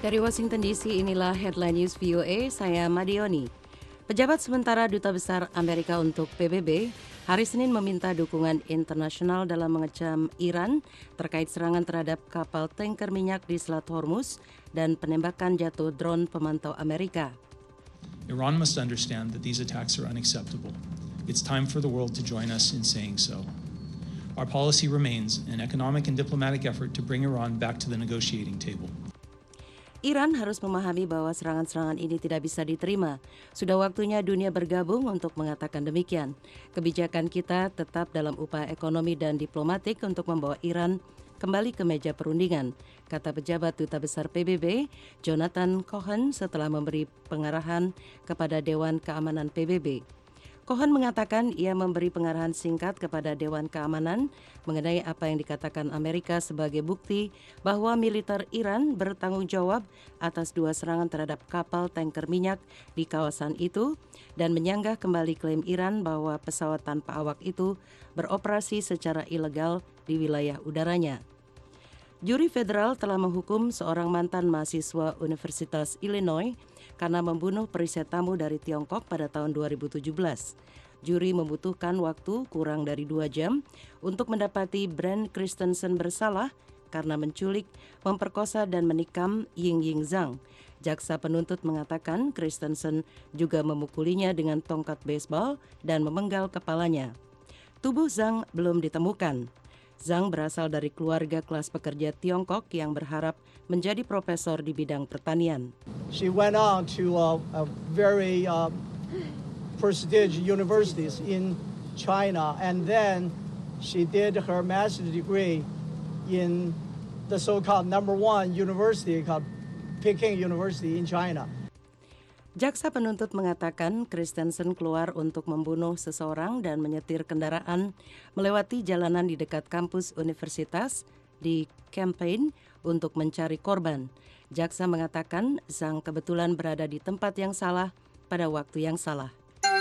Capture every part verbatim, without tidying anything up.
Dari Washington D C, inilah Headline News V O A, saya Madioni. Pejabat sementara Duta Besar Amerika untuk P B B hari Senin meminta dukungan internasional dalam mengecam Iran terkait serangan terhadap kapal tanker minyak di Selat Hormuz dan penembakan jatuh drone pemantau Amerika. Iran must understand that these attacks are unacceptable. It's time for the world to join us in saying so. Our policy remains an economic and diplomatic effort to bring Iran back to the negotiating table. Iran harus memahami bahwa serangan-serangan ini tidak bisa diterima. Sudah waktunya dunia bergabung untuk mengatakan demikian. Kebijakan kita tetap dalam upaya ekonomi dan diplomatik untuk membawa Iran kembali ke meja perundingan, kata pejabat Duta Besar P B B, Jonathan Cohen, setelah memberi pengarahan kepada Dewan Keamanan P B B. Cohen mengatakan ia memberi pengarahan singkat kepada Dewan Keamanan mengenai apa yang dikatakan Amerika sebagai bukti bahwa militer Iran bertanggung jawab atas dua serangan terhadap kapal tanker minyak di kawasan itu dan menyanggah kembali klaim Iran bahwa pesawat tanpa awak itu beroperasi secara ilegal di wilayah udaranya. Juri federal telah menghukum seorang mantan mahasiswa Universitas Illinois karena membunuh periset tamu dari Tiongkok pada tahun dua ribu tujuh belas. Juri membutuhkan waktu kurang dari dua jam untuk mendapati Brent Christensen bersalah karena menculik, memperkosa dan menikam Ying-Ying Zhang. Jaksa penuntut mengatakan Christensen juga memukulinya dengan tongkat baseball dan memenggal kepalanya. Tubuh Zhang belum ditemukan. Zhang berasal dari keluarga kelas pekerja Tiongkok yang berharap menjadi profesor di bidang pertanian. She went on to uh, a very uh, prestigious universities in China, and then she did her master's degree in the so-called number one university called Peking University in China. Jaksa penuntut mengatakan Christensen keluar untuk membunuh seseorang dan menyetir kendaraan melewati jalanan di dekat kampus universitas di Champaign untuk mencari korban. Jaksa mengatakan Zhang kebetulan berada di tempat yang salah pada waktu yang salah.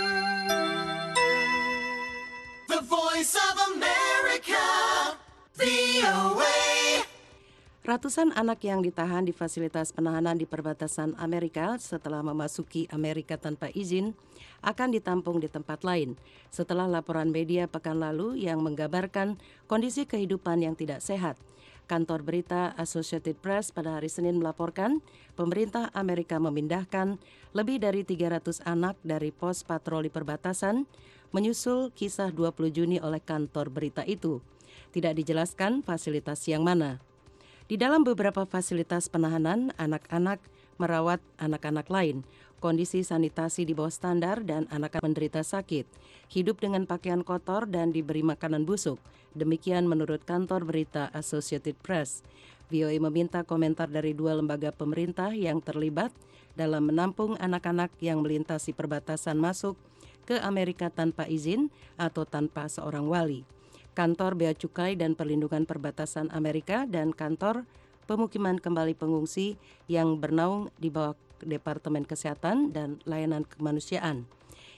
The Voice of America, V O A. Ratusan anak yang ditahan di fasilitas penahanan di perbatasan Amerika setelah memasuki Amerika tanpa izin akan ditampung di tempat lain setelah laporan media pekan lalu yang menggambarkan kondisi kehidupan yang tidak sehat. Kantor berita Associated Press pada hari Senin melaporkan pemerintah Amerika memindahkan lebih dari tiga ratus anak dari pos patroli perbatasan menyusul kisah dua puluh Juni oleh kantor berita itu. Tidak dijelaskan fasilitas yang mana. Di dalam beberapa fasilitas penahanan, anak-anak merawat anak-anak lain, kondisi sanitasi di bawah standar dan anak menderita sakit, hidup dengan pakaian kotor dan diberi makanan busuk. Demikian menurut kantor berita Associated Press. V O A meminta komentar dari dua lembaga pemerintah yang terlibat dalam menampung anak-anak yang melintasi perbatasan masuk ke Amerika tanpa izin atau tanpa seorang wali. Kantor Bea Cukai dan Perlindungan Perbatasan Amerika dan Kantor Pemukiman Kembali Pengungsi yang bernaung di bawah Departemen Kesehatan dan Layanan Kemanusiaan.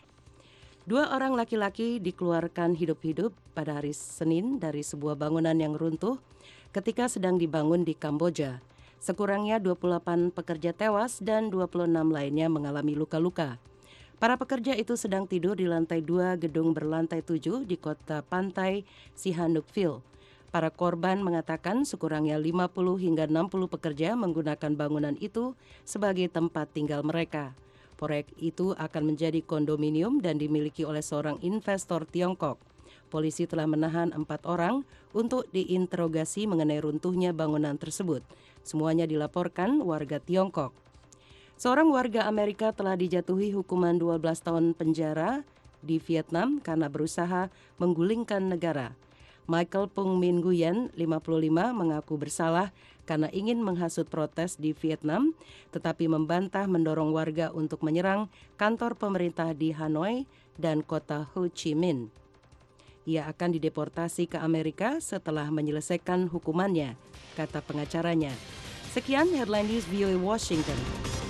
Dua orang laki-laki dikeluarkan hidup-hidup pada hari Senin dari sebuah bangunan yang runtuh ketika sedang dibangun di Kamboja. Sekurangnya dua puluh delapan pekerja tewas dan dua puluh enam lainnya mengalami luka-luka. Para pekerja itu sedang tidur di lantai dua gedung berlantai tujuh di kota pantai Sihanoukville. Para korban mengatakan sekurangnya lima puluh hingga enam puluh pekerja menggunakan bangunan itu sebagai tempat tinggal mereka. Proyek itu akan menjadi kondominium dan dimiliki oleh seorang investor Tiongkok. Polisi telah menahan empat orang untuk diinterogasi mengenai runtuhnya bangunan tersebut. Semuanya dilaporkan warga Tiongkok. Seorang warga Amerika telah dijatuhi hukuman dua belas tahun penjara di Vietnam karena berusaha menggulingkan negara. Michael Phung Minh Nguyen, lima puluh lima, mengaku bersalah karena ingin menghasut protes di Vietnam, tetapi membantah mendorong warga untuk menyerang kantor pemerintah di Hanoi dan kota Ho Chi Minh. Ia akan dideportasi ke Amerika setelah menyelesaikan hukumannya, kata pengacaranya. Sekian Headline News V O A Washington.